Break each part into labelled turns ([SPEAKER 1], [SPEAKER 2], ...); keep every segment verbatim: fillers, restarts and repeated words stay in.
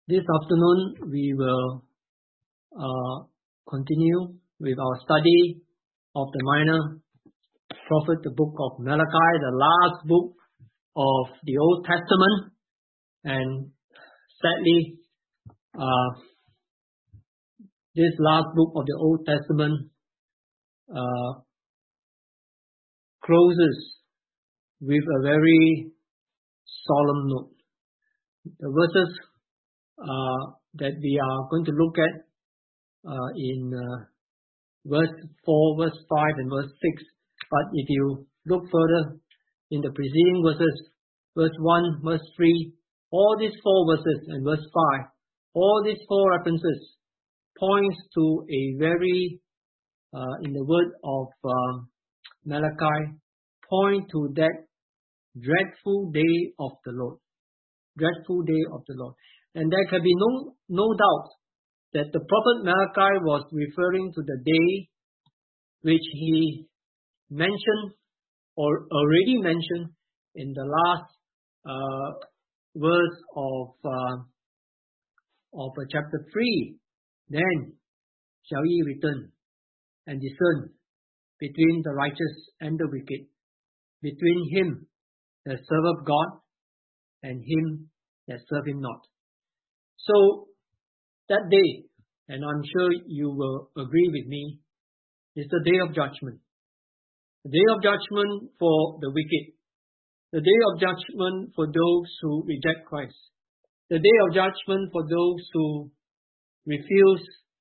[SPEAKER 1] This afternoon, we will uh, continue with our study of the minor prophet, the book of Malachi, the last book of the Old Testament. And sadly, uh, this last book of the Old Testament uh, closes with a very solemn note. The verses uh, that we are going to look at uh, in uh, verse four, verse five, and verse six. But if you look further in the preceding verses, verse one, verse three, all these four verses, and verse five, all these four references points to a very, uh, in the word of um, Malachi, point to that dreadful day of the Lord. Dreadful day of the Lord. And there can be no, no doubt that the prophet Malachi was referring to the day which he mentioned or already mentioned in the last uh, verse of, uh, of uh, chapter three. Then shall ye return and discern between the righteous and the wicked, between him that serveth God and him that serve him not. So that day, and I'm sure you will agree with me, is the day of judgment. The day of judgment for the wicked. The day of judgment for those who reject Christ. The day of judgment for those who refuse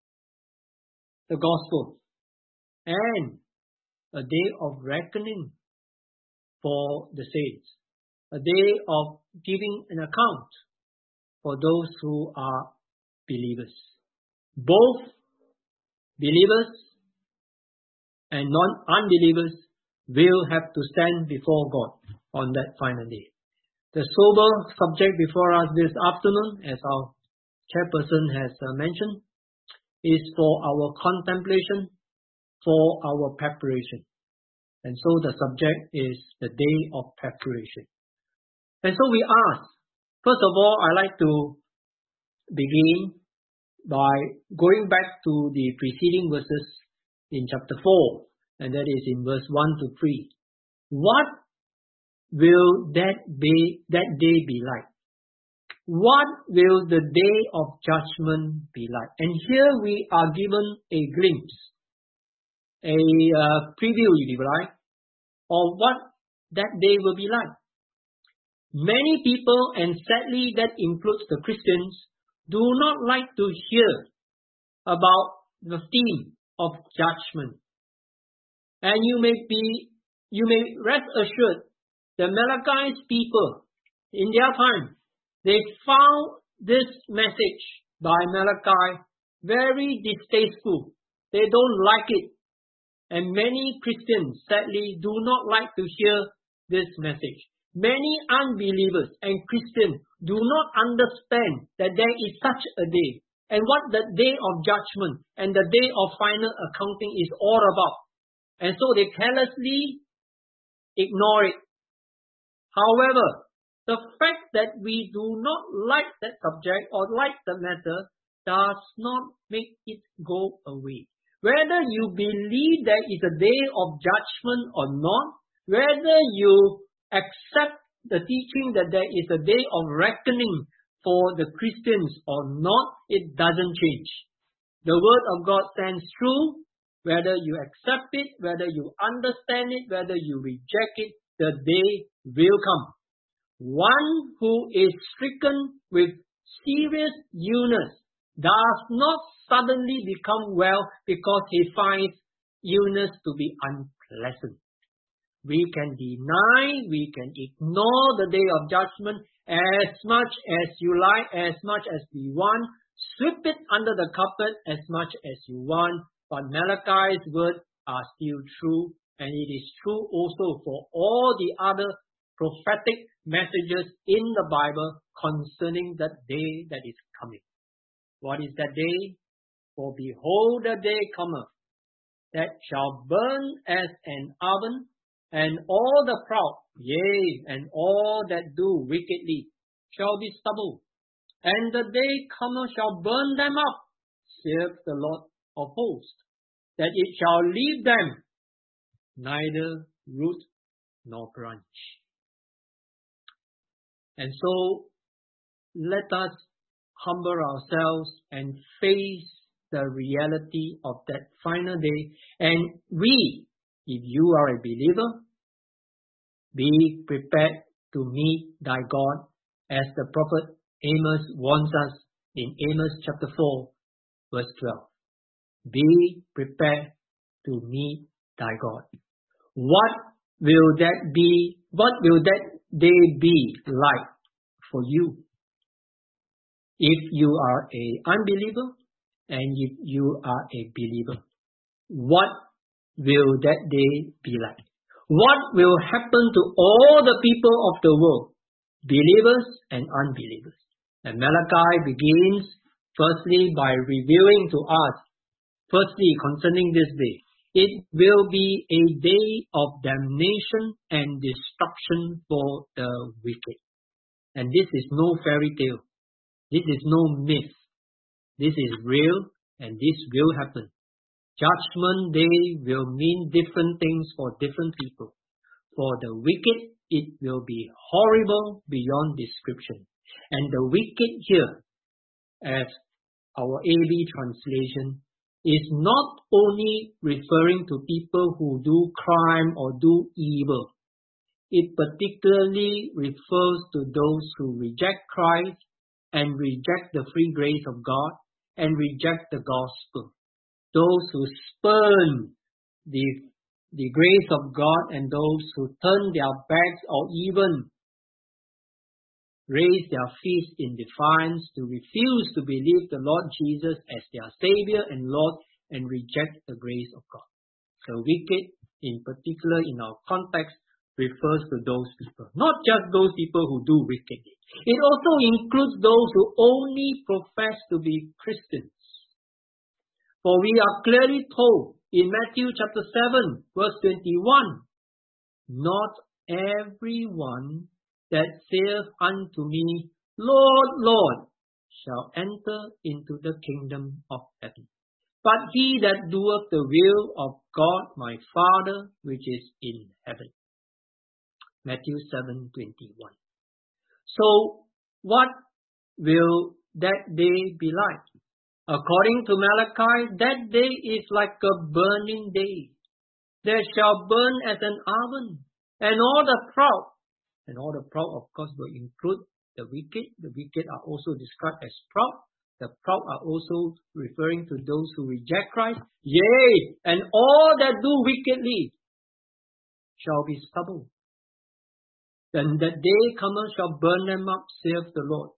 [SPEAKER 1] the gospel. And a day of reckoning for the saints. A day of giving an account for those who are believers. Both believers and non-unbelievers will have to stand before God on that final day. The sober subject before us this afternoon, as our chairperson has mentioned, is for our contemplation, for our preparation. And so the subject is the day of preparation. And so we ask, first of all, I'd like to begin by going back to the preceding verses in chapter four, and that is in verse one to three. What will that be, that day be like? What will the day of judgment be like? And here we are given a glimpse, a uh, preview, if you like, of what that day will be like. Many people, and sadly that includes the Christians, do not like to hear about the theme of judgment. And you may be, you may rest assured that Malachi's people, in their time, they found this message by Malachi very distasteful. They don't like it. And many Christians, sadly, do not like to hear this message. Many unbelievers and Christians do not understand that there is such a day and what the day of judgment and the day of final accounting is all about. And so they carelessly ignore it. However, the fact that we do not like that subject or like the matter does not make it go away. Whether you believe there is a day of judgment or not, whether you accept the teaching that there is a day of reckoning for the Christians or not, it doesn't change. The word of God stands true, whether you accept it, whether you understand it, whether you reject it, the day will come. One who is stricken with serious illness does not suddenly become well because he finds illness to be unpleasant. We can deny, we can ignore the day of judgment as much as you like, as much as we want, sweep it under the carpet as much as you want, but Malachi's words are still true, and it is true also for all the other prophetic messages in the Bible concerning that day that is coming. What is that day? For behold, the day cometh that shall burn as an oven, and all the proud, yea, and all that do wickedly shall be stubble. and the day cometh shall burn them up, saith the Lord of hosts, that it shall leave them neither root nor branch. And so, let us humble ourselves and face the reality of that final day. And we, if you are a believer, be prepared to meet thy God, as the prophet Amos warns us in Amos chapter four, verse twelve. Be prepared to meet thy God. What will that be? What will that day be like for you? If you are an unbeliever and if you are a believer, what will that day be like? What will happen to all the people of the world, believers and unbelievers? And Malachi begins firstly by revealing to us, firstly concerning this day, it will be a day of damnation and destruction for the wicked. And this is no fairy tale. This is no myth. This is real, and this will happen. Judgment Day will mean different things for different people. For the wicked, it will be horrible beyond description. And the wicked here, as our A B translation, is not only referring to people who do crime or do evil. It particularly refers to those who reject Christ and reject the free grace of God and reject the gospel. Those who spurn the, the grace of God and those who turn their backs or even raise their fists in defiance to refuse to believe the Lord Jesus as their Savior and Lord and reject the grace of God. The wicked, in particular in our context, refers to those people, not just those people who do wickedly. It also includes those who only profess to be Christians. For we are clearly told in Matthew chapter seven, verse twenty-one, not everyone that saith unto me, Lord, Lord, shall enter into the kingdom of heaven, but he that doeth the will of God my Father which is in heaven. Matthew seven twenty-one. So, what will that day be like? According to Malachi, that day is like a burning day. They shall burn as an oven, and all the proud, and all the proud of course will include the wicked. The wicked are also described as proud. The proud are also referring to those who reject Christ. Yea, and all that do wickedly shall be stubble. Then that day cometh shall burn them up, saith the Lord.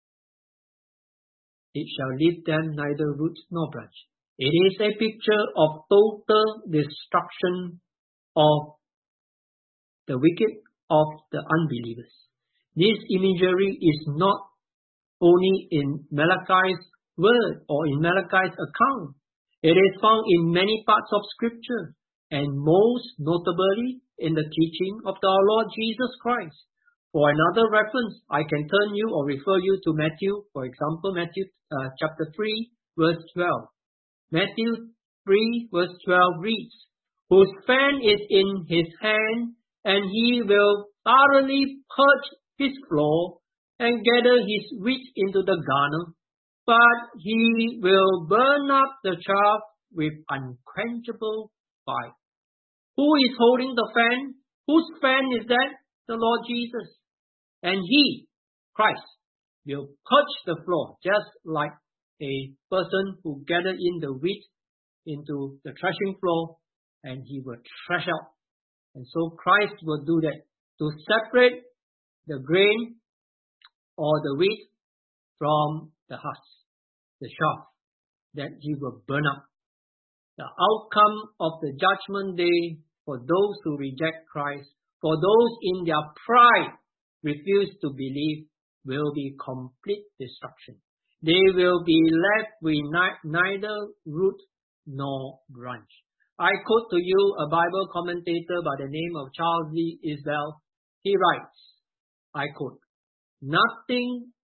[SPEAKER 1] It shall leave them neither root nor branch. It is a picture of total destruction of the wicked, of the unbelievers. This imagery is not only in Malachi's word or in Malachi's account. It is found in many parts of Scripture, and most notably in the teaching of our Lord Jesus Christ. For another reference, I can turn you or refer you to Matthew, for example, Matthew uh, chapter three, verse twelve. Matthew three, verse twelve reads, whose fan is in his hand, and he will thoroughly purge his floor and gather his wheat into the garner, but he will burn up the chaff with unquenchable fire. Who is holding the fan? Whose fan is that? The Lord Jesus. And he, Christ, will purge the floor, just like a person who gathered in the wheat into the threshing floor, and he will thresh out. And so Christ will do that, to separate the grain or the wheat from the husk, the chaff, that he will burn up. The outcome of the judgment day for those who reject Christ, for those in their pride refuse to believe, will be complete destruction. They will be left with neither root nor branch. I quote to you a Bible commentator by the name of Charles Lee Isbell. He writes, I quote, nothing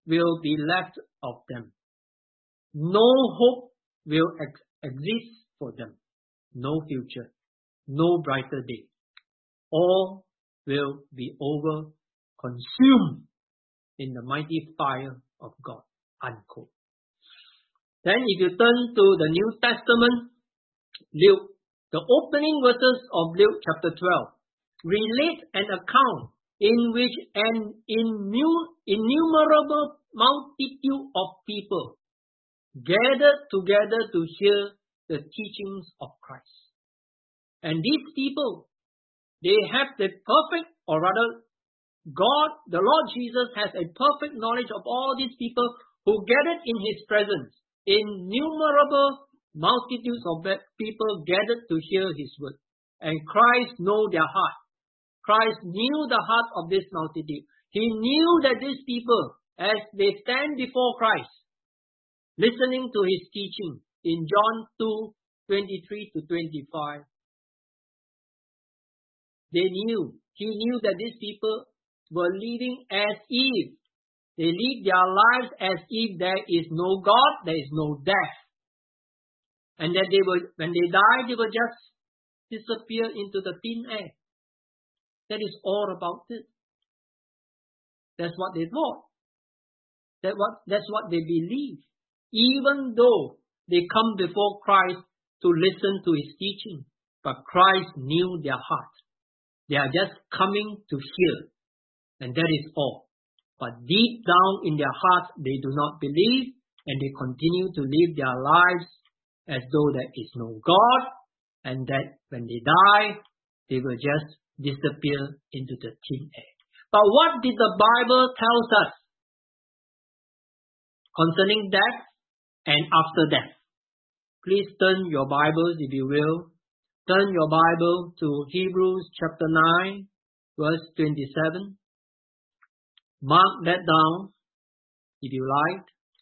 [SPEAKER 1] will be left of them. No hope will ex- exist for them. No future. No brighter day. All will be over, consumed in the mighty fire of God. Unquote. Then if you turn to the New Testament, Luke, the opening verses of Luke chapter twelve relate an account in which an innu- innumerable multitude of people gathered together to hear the teachings of Christ. And these people, they have the perfect, or rather, God, the Lord Jesus has a perfect knowledge of all these people who gathered in His presence. Innumerable multitudes of people gathered to hear His word. And Christ knew their heart. Christ knew the heart of this multitude. He knew that these people, as they stand before Christ, listening to His teaching in John two, twenty-three to twenty-five, they knew, He knew that these people were living as if, they live their lives as if there is no God, there is no death. And that they will, when they die, they will just disappear into the thin air. That is all about it. That's what they thought. That what, that's what they believe. Even though they come before Christ to listen to His teaching, but Christ knew their heart. They are just coming to hear, and that is all. But deep down in their hearts, they do not believe, and they continue to live their lives as though there is no God, and that when they die, they will just disappear into the thin air. But what did the Bible tell us concerning death and after death? Please turn your Bibles, if you will. Turn your Bible to Hebrews chapter nine, verse twenty-seven. Mark that down, if you like.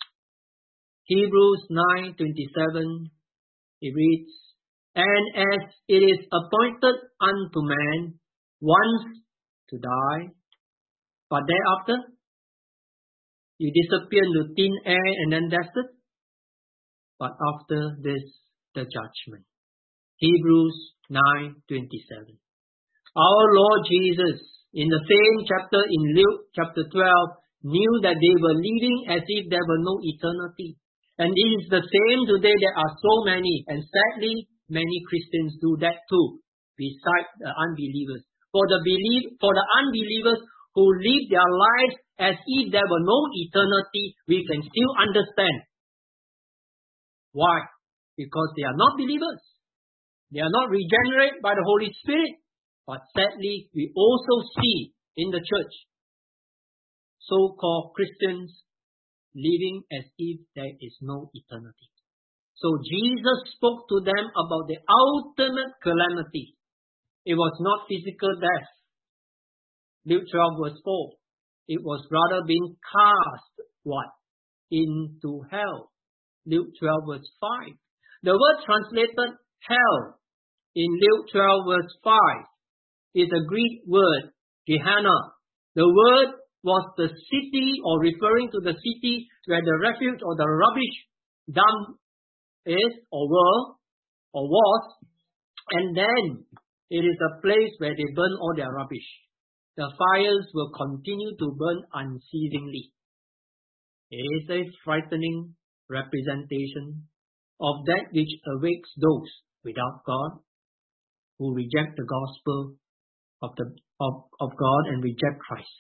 [SPEAKER 1] Hebrews nine twenty-seven, it reads, "And as it is appointed unto man once to die, but thereafter you disappear into thin air and then that's it. But after this, the judgment." Hebrews nine twenty-seven. Our Lord Jesus, in the same chapter in Luke chapter twelve, knew that they were living as if there were no eternity. And it is the same today. There are so many, and sadly, many Christians do that too, besides the unbelievers. For the believe, for the unbelievers who live their lives as if there were no eternity, we can still understand. Why? Because they are not believers. They are not regenerated by the Holy Spirit. But sadly, we also see in the church so-called Christians living as if there is no eternity. So Jesus spoke to them about the ultimate calamity. It was not physical death. Luke twelve verse four. It was rather being cast, what? Into hell. Luke twelve verse five. The word translated hell in Luke twelve verse five is a Greek word, Gehenna. The word was the city, or referring to the city where the refuge or the rubbish dump is, or were, or was, and then it is a place where they burn all their rubbish. The fires will continue to burn unceasingly. It is a frightening representation of that which awaits those without God, who reject the gospel of the of, of God and reject Christ.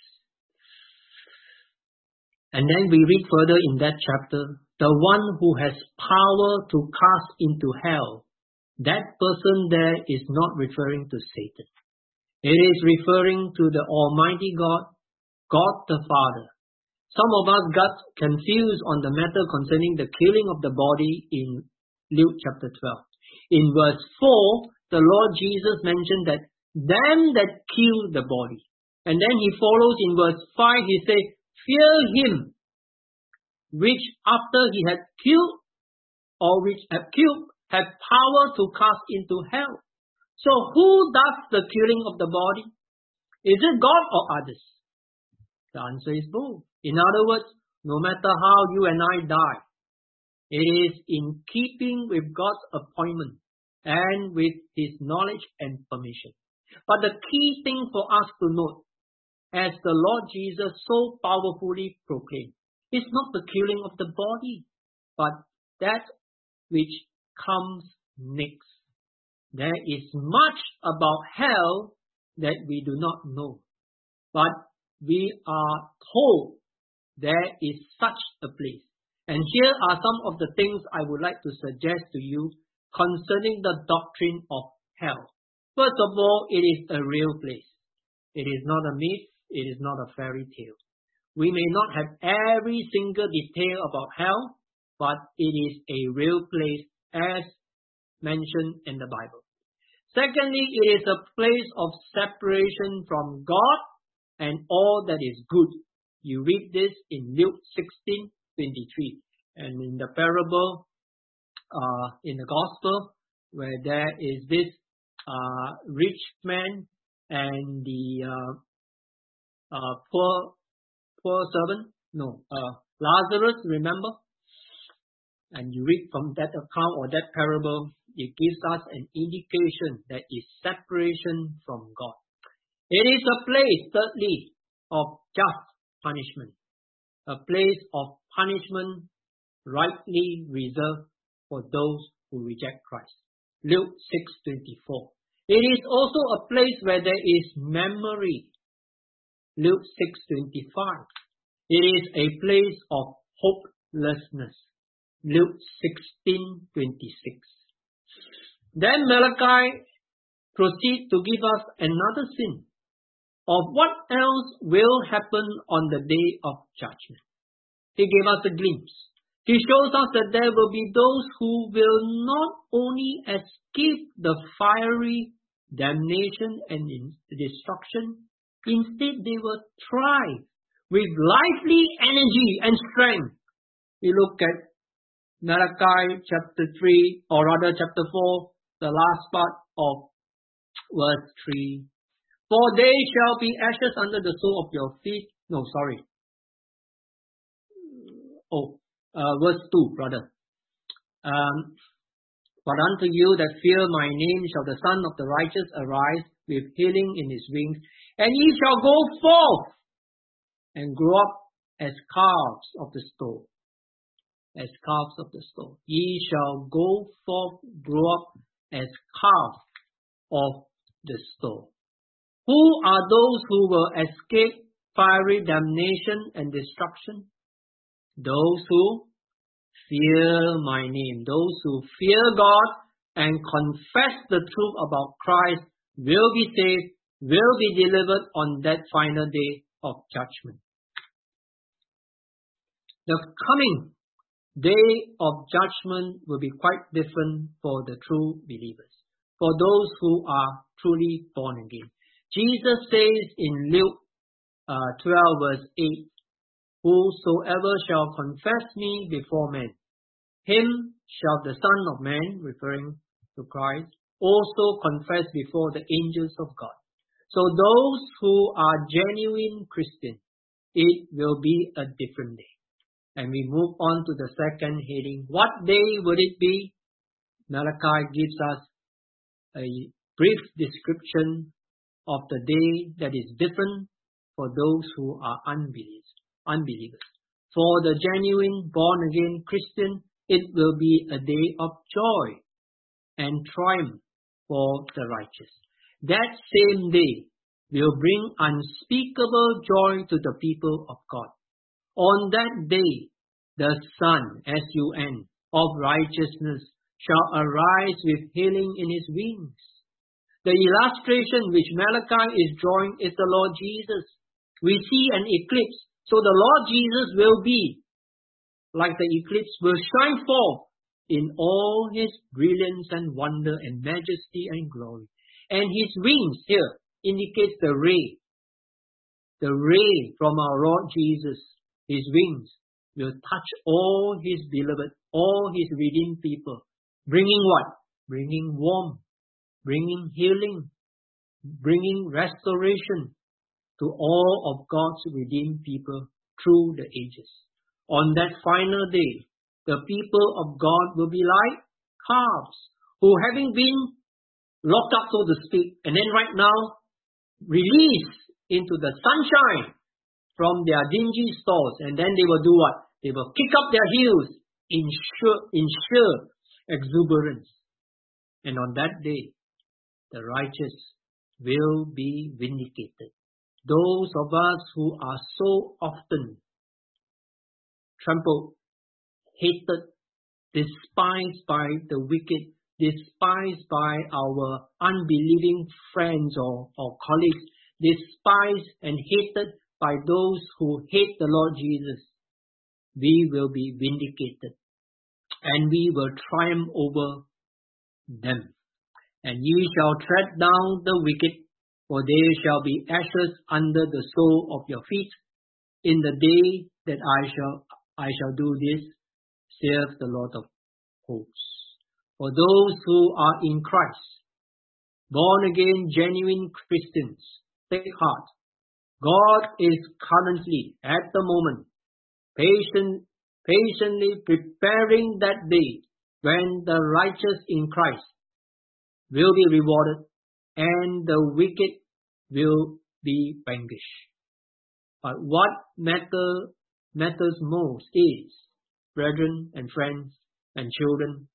[SPEAKER 1] And then we read further in that chapter, the one who has power to cast into hell, that person there is not referring to Satan. It is referring to the Almighty God, God the Father. Some of us got confused on the matter concerning the killing of the body in Luke chapter twelve. In verse four, the Lord Jesus mentioned that them that kill the body. And then he follows in verse five, he says, "Fear him, which after he had killed, or which had killed, had power to cast into hell." So who does the killing of the body? Is it God or others? The answer is both. In other words, no matter how you and I die, it is in keeping with God's appointment and with His knowledge and permission. But the key thing for us to note, as the Lord Jesus so powerfully proclaimed, is not the killing of the body, but that which comes next. There is much about hell that we do not know, but we are told there is such a place. And here are some of the things I would like to suggest to you concerning the doctrine of hell. First of all, it is a real place. It is not a myth. It is not a fairy tale. We may not have every single detail about hell, but it is a real place as mentioned in the Bible. Secondly, it is a place of separation from God and all that is good. You read this in Luke sixteen twenty-three. And in the parable, uh, in the gospel, where there is this uh, rich man and the uh, uh, poor poor servant, no, uh, Lazarus, remember? And you read from that account or that parable, it gives us an indication that is separation from God. It is a place, thirdly, of just punishment. A place of punishment rightly reserved for those who reject Christ. Luke six twenty-four. It is also a place where there is memory. Luke six twenty-five. It is a place of hopelessness. Luke sixteen twenty-six. Then Malachi proceeds to give us another sin of what else will happen on the day of judgment. He gave us a glimpse. He shows us that there will be those who will not only escape the fiery damnation and destruction, instead they will thrive with lively energy and strength. We look at Malachi chapter three, or rather chapter four, the last part of verse three. For they shall be ashes under the sole of your feet. No, sorry. Oh, uh, verse two, brother. Um, But unto you that fear my name shall the Son of the righteous arise with healing in his wings, and ye shall go forth and grow up as calves of the stall. As calves of the stall. Ye shall go forth, grow up as calves of the stall. Who are those who will escape fiery damnation and destruction? Those who fear my name. Those who fear God and confess the truth about Christ will be saved, will be delivered on that final day of judgment. The coming day of judgment will be quite different for the true believers, for those who are truly born again. Jesus says in Luke uh, twelve verse eight, whosoever shall confess me before men, him shall the Son of Man, referring to Christ, also confess before the angels of God. So those who are genuine Christians, it will be a different day. And we move on to the second heading. What day would it be? Malachi gives us a brief description of the day that is different for those who are unbelievers. unbelievers. For the genuine born-again Christian, it will be a day of joy and triumph for the righteous. That same day will bring unspeakable joy to the people of God. On that day, the Sun, S U N, of righteousness shall arise with healing in his wings. The illustration which Malachi is drawing is the Lord Jesus. We see an eclipse, so the Lord Jesus will be, like the eclipse, will shine forth in all his brilliance and wonder and majesty and glory. And his wings here indicates the ray. The ray from our Lord Jesus, his wings, will touch all his beloved, all his redeemed people. Bringing what? Bringing warmth, bringing healing, bringing restoration to all of God's redeemed people through the ages. On that final day, the people of God will be like calves who, having been locked up, so to speak, and then right now released into the sunshine from their dingy stalls, and then they will do what? They will kick up their heels in sheer, in sheer exuberance. And on that day, the righteous will be vindicated. Those of us who are so often trampled, hated, despised by the wicked, despised by our unbelieving friends or, or colleagues, despised and hated by those who hate the Lord Jesus, we will be vindicated and we will triumph over them. And ye shall tread down the wicked, for they shall be ashes under the sole of your feet. In the day that I shall I shall do this, saith the Lord of hosts. For those who are in Christ, born again, genuine Christians, take heart. God is currently, at the moment, patient, patiently preparing that day when the righteous in Christ will be rewarded and the wicked will be vanquished. But what matter, matters most is, brethren and friends and children,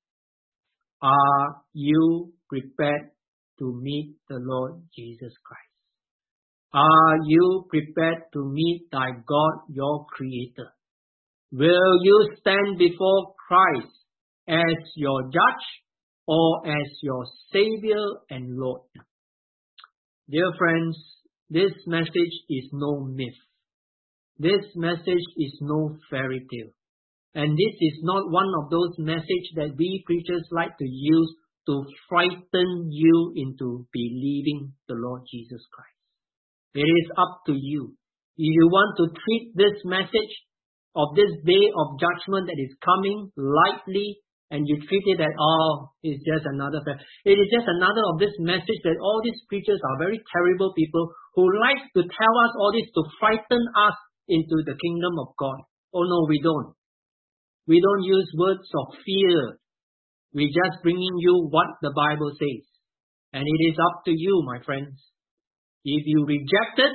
[SPEAKER 1] are you prepared to meet the Lord Jesus Christ? Are you prepared to meet thy God, your Creator? Will you stand before Christ as your judge or as your Savior and Lord? Dear friends, this message is no myth. This message is no fairy tale. And this is not one of those messages that we preachers like to use to frighten you into believing the Lord Jesus Christ. It is up to you. If you want to treat this message of this day of judgment that is coming lightly, and you treat it as, oh, it's just another, it is just another of this message that all these preachers are very terrible people who like to tell us all this to frighten us into the kingdom of God. Oh no, we don't. We don't use words of fear. We're just bringing you what the Bible says. And it is up to you, my friends. If you reject it,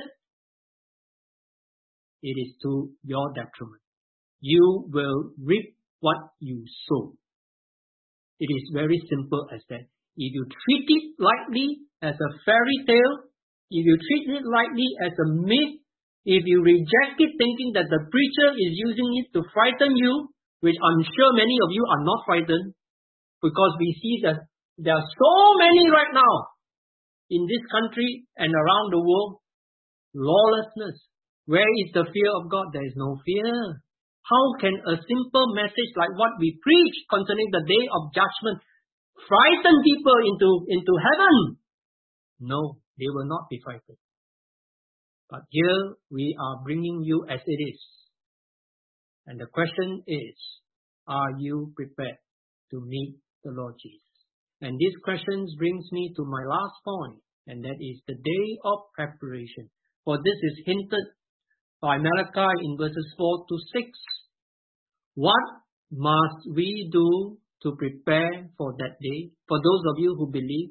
[SPEAKER 1] it is to your detriment. You will reap what you sow. It is very simple as that. If you treat it lightly as a fairy tale, if you treat it lightly as a myth, if you reject it thinking that the preacher is using it to frighten you, which I'm sure many of you are not frightened, because we see that there are so many right now in this country and around the world, lawlessness. Where is the fear of God? There is no fear. How can a simple message like what we preach concerning the day of judgment frighten people into, into heaven? No, they will not be frightened. But here we are bringing you as it is. And the question is, are you prepared to meet the Lord Jesus? And this question brings me to my last point, and that is the day of preparation. For this is hinted by Malachi in verses four to six. What must we do to prepare for that day? For those of you who believe,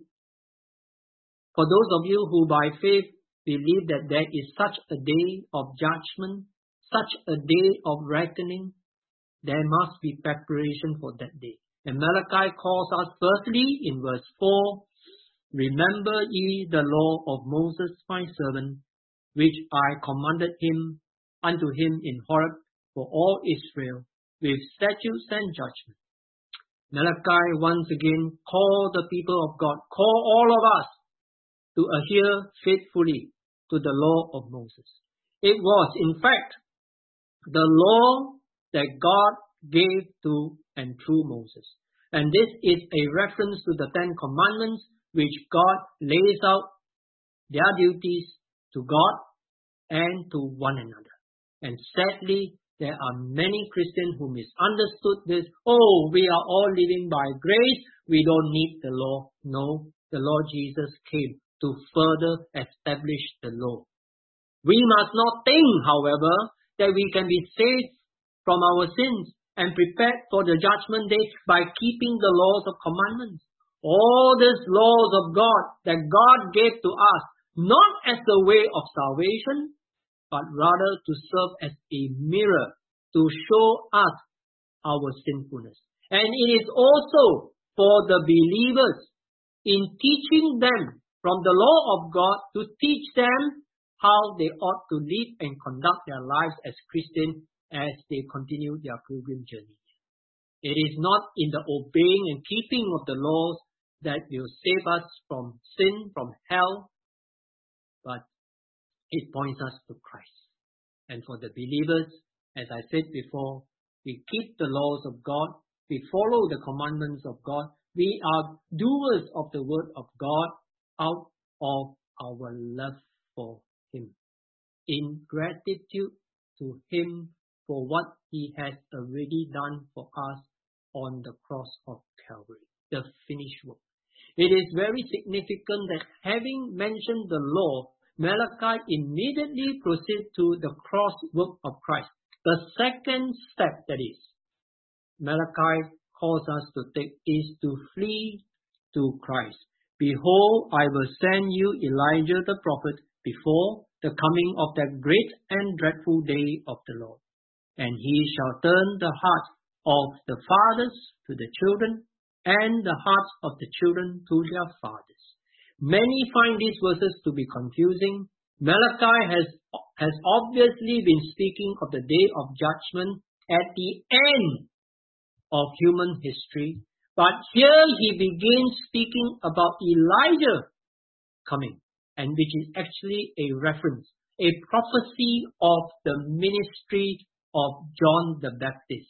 [SPEAKER 1] for those of you who by faith believe that there is such a day of judgment, such a day of reckoning, there must be preparation for that day. And Malachi calls us firstly in verse four, remember ye the law of Moses my servant, which I commanded him unto him in Horeb for all Israel, with statutes and judgment. Malachi once again called the people of God, call all of us to adhere faithfully to the law of Moses. It was, in fact, the law that God gave to and through Moses. And this is a reference to the Ten Commandments, which God lays out their duties to God and to one another. And sadly, there are many Christians who misunderstood this. Oh, we are all living by grace. We don't need the law. No, the Lord Jesus came to further establish the law. We must not think, however, that we can be saved from our sins and prepared for the judgment day by keeping the laws of commandments. All these laws of God that God gave to us, not as the way of salvation, but rather to serve as a mirror to show us our sinfulness. And it is also for the believers in teaching them from the law of God to teach them how they ought to live and conduct their lives as Christians as they continue their pilgrim journey. It is not in the obeying and keeping of the laws that will save us from sin, from hell, but it points us to Christ. And for the believers, as I said before, we keep the laws of God, we follow the commandments of God, we are doers of the word of God out of our love for Him, in gratitude to Him for what He has already done for us on the cross of Calvary, the finished work. It is very significant that having mentioned the law, Malachi immediately proceeds to the cross work of Christ. The second step, that is, Malachi calls us to take is to flee to Christ. Behold, I will send you Elijah the prophet before the coming of that great and dreadful day of the Lord. And he shall turn the heart of the fathers to the children, and the hearts of the children to their fathers. Many find these verses to be confusing. Malachi has, has obviously been speaking of the day of judgment at the end of human history. But here he begins speaking about Elijah coming, and which is actually a reference, a prophecy of the ministry of John the Baptist.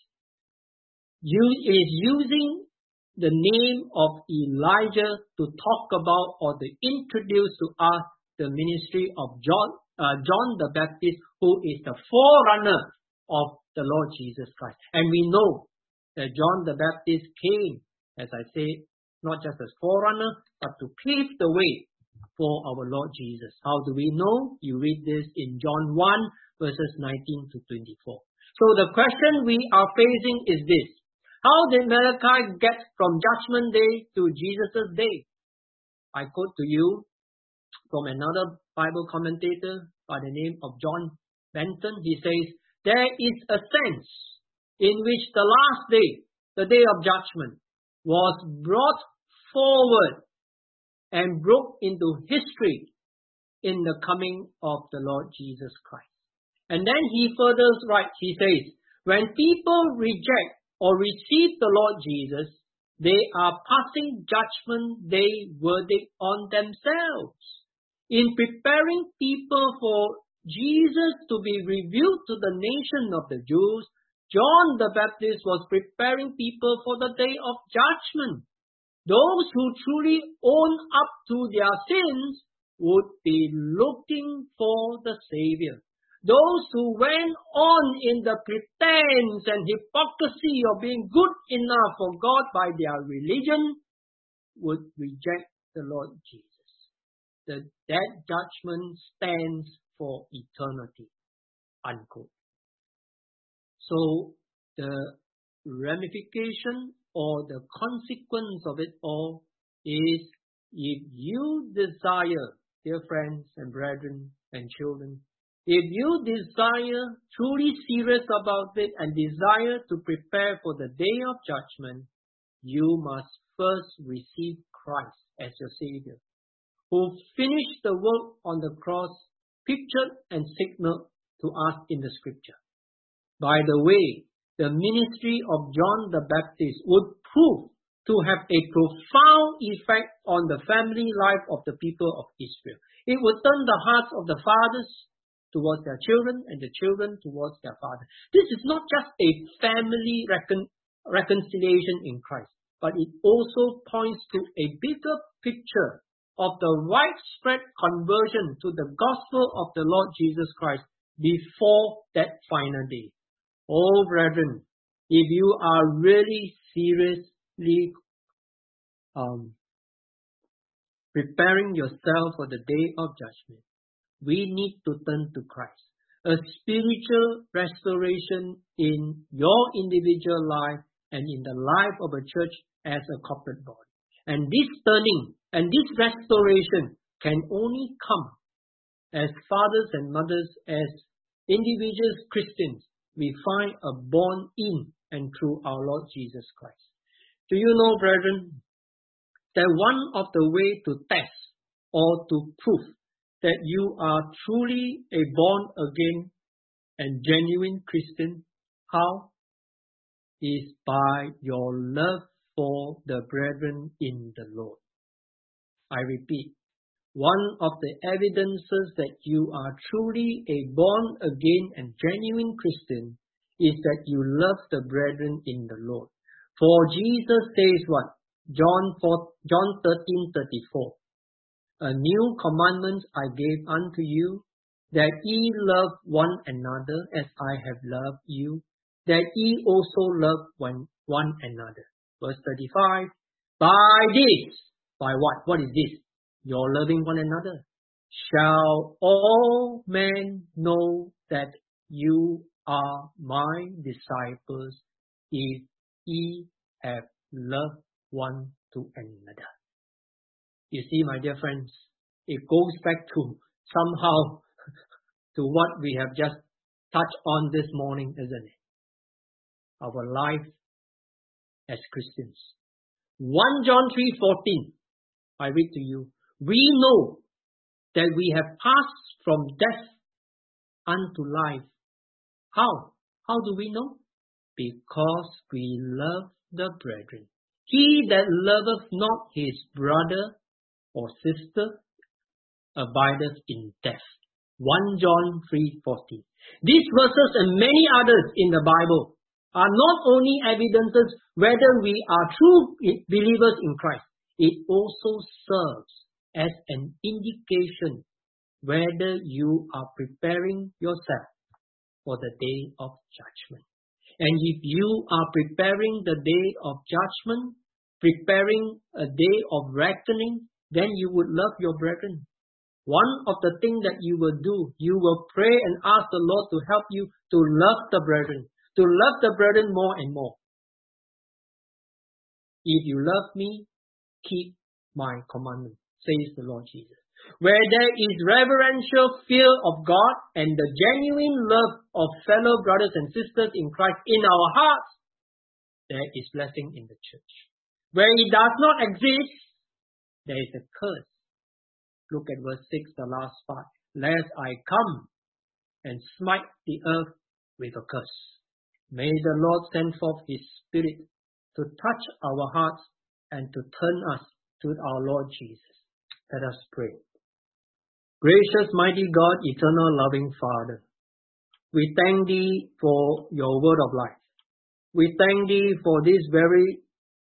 [SPEAKER 1] You is using the name of Elijah to talk about or to introduce to us the ministry of John, uh, John the Baptist, who is the forerunner of the Lord Jesus Christ. And we know that John the Baptist came, as I say, not just as forerunner, but to pave the way for our Lord Jesus. How do we know? You read this in John one, verses nineteen to twenty-four. So the question we are facing is this: how did Malachi get from Judgment Day to Jesus' Day? I quote to you from another Bible commentator by the name of John Benton. He says, there is a sense in which the last day, the day of judgment, was brought forward and broke into history in the coming of the Lord Jesus Christ. And then he further writes, he says, when people reject or receive the Lord Jesus, they are passing judgment day verdict on themselves. In preparing people for Jesus to be revealed to the nation of the Jews, John the Baptist was preparing people for the day of judgment. Those who truly own up to their sins would be looking for the Savior. Those who went on in the pretense and hypocrisy of being good enough for God by their religion would reject the Lord Jesus. The, that judgment stands for eternity. Unquote. So the ramification or the consequence of it all is, if you desire, dear friends and brethren and children, if you desire, truly serious about it, and desire to prepare for the day of judgment, you must first receive Christ as your Savior, who finished the work on the cross, pictured and signaled to us in the Scripture. By the way, the ministry of John the Baptist would prove to have a profound effect on the family life of the people of Israel. It would turn the hearts of the fathers towards their children and the children towards their fathers. This is not just a family recon- reconciliation in Christ, but it also points to a bigger picture of the widespread conversion to the gospel of the Lord Jesus Christ before that final day. Oh, brethren, if you are really seriously um, preparing yourself for the day of judgment, we need to turn to Christ. a spiritual restoration in your individual life and in the life of a church as a corporate body. And this turning and this restoration can only come as fathers and mothers, as individuals, Christians. We find a born in and through our Lord Jesus Christ. Do you know, brethren, that one of the way to test or to prove that you are truly a born again and genuine Christian, how? Is by your love for the brethren in the Lord. I repeat, one of the evidences that you are truly a born again and genuine Christian is that you love the brethren in the Lord. For Jesus says what? John four, John thirteen thirty-four. A new commandment I gave unto you, that ye love one another as I have loved you, that ye also love one, one another. Verse thirty-five. By this, by what? What is this? You're loving one another. Shall all men know that you are my disciples, if ye have loved one to another. You see, my dear friends, it goes back to somehow to what we have just touched on this morning, isn't it? Our life as Christians. First John three fourteen, I read to you. We know that we have passed from death unto life. How? How do we know? Because we love the brethren. He that loveth not his brother or sister abideth in death. First John three fourteen. These verses and many others in the Bible are not only evidences whether we are true believers in Christ. It also serves as an indication whether you are preparing yourself for the day of judgment. And if you are preparing the day of judgment, preparing a day of reckoning, then you would love your brethren. One of the things that you will do, you will pray and ask the Lord to help you to love the brethren, to love the brethren more and more. If you love me, keep my commandment, says the Lord Jesus. Where there is reverential fear of God and the genuine love of fellow brothers and sisters in Christ in our hearts, there is blessing in the church. Where it does not exist, there is a curse. Look at verse six, the last part. Lest I come and smite the earth with a curse. May the Lord send forth His Spirit to touch our hearts and to turn us to our Lord Jesus. Let us pray. Gracious, mighty God, eternal, loving Father, we thank Thee for your word of life. We thank Thee for this very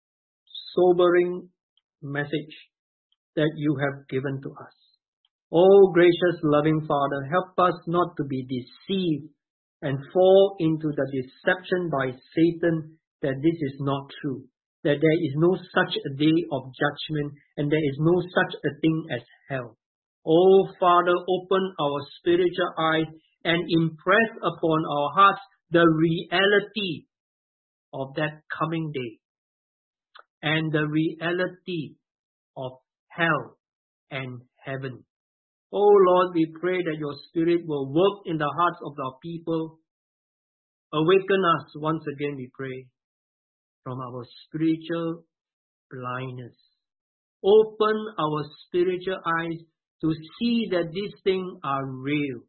[SPEAKER 1] sobering message that you have given to us. Oh, gracious, loving Father, help us not to be deceived and fall into the deception by Satan that this is not true, that there is no such a day of judgment and there is no such a thing as hell. Oh, Father, open our spiritual eyes and impress upon our hearts the reality of that coming day and the reality of hell and heaven. Oh Lord, we pray that your Spirit will work in the hearts of our people. Awaken us once again, we pray, from our spiritual blindness. Open our spiritual eyes to see that these things are real.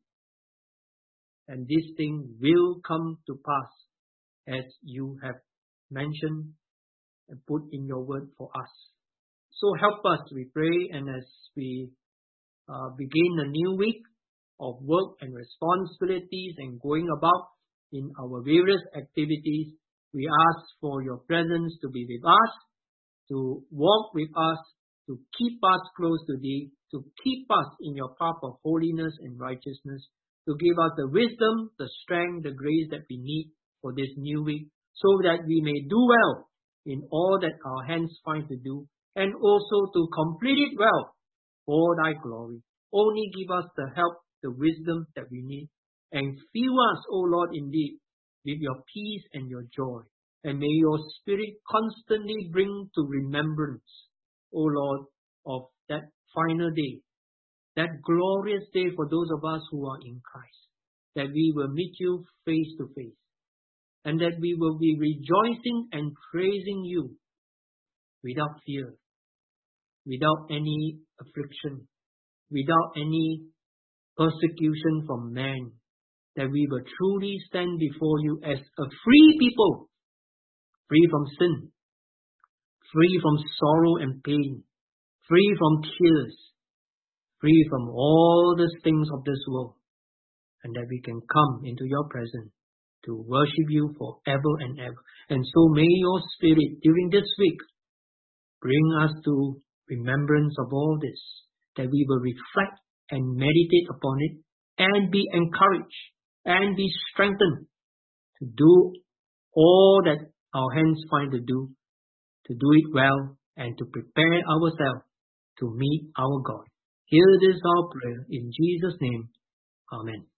[SPEAKER 1] And this thing will come to pass as you have mentioned and put in your word for us. So help us, we pray, and as we uh, begin a new week of work and responsibilities and going about in our various activities, we ask for your presence to be with us, to walk with us, to keep us close to Thee, to keep us in your path of holiness and righteousness, to give us the wisdom, the strength, the grace that we need for this new week, so that we may do well in all that our hands find to do, and also to complete it well for Thy glory. Only give us the help, the wisdom that we need, and fill us, O Lord, indeed, with your peace and your joy. And may your Spirit constantly bring to remembrance, O Lord, of that final day, that glorious day for those of us who are in Christ, that we will meet you face to face, and that we will be rejoicing and praising you without fear, without any affliction, without any persecution from man, that we will truly stand before you as a free people, free from sin, free from sorrow and pain, free from tears, free from all the things of this world, and that we can come into your presence to worship you forever and ever. And so may your Spirit during this week bring us to remembrance of all this, that we will reflect and meditate upon it and be encouraged and be strengthened to do all that our hands find to do, to do it well and to prepare ourselves to meet our God. Hear this our prayer in Jesus' name. Amen.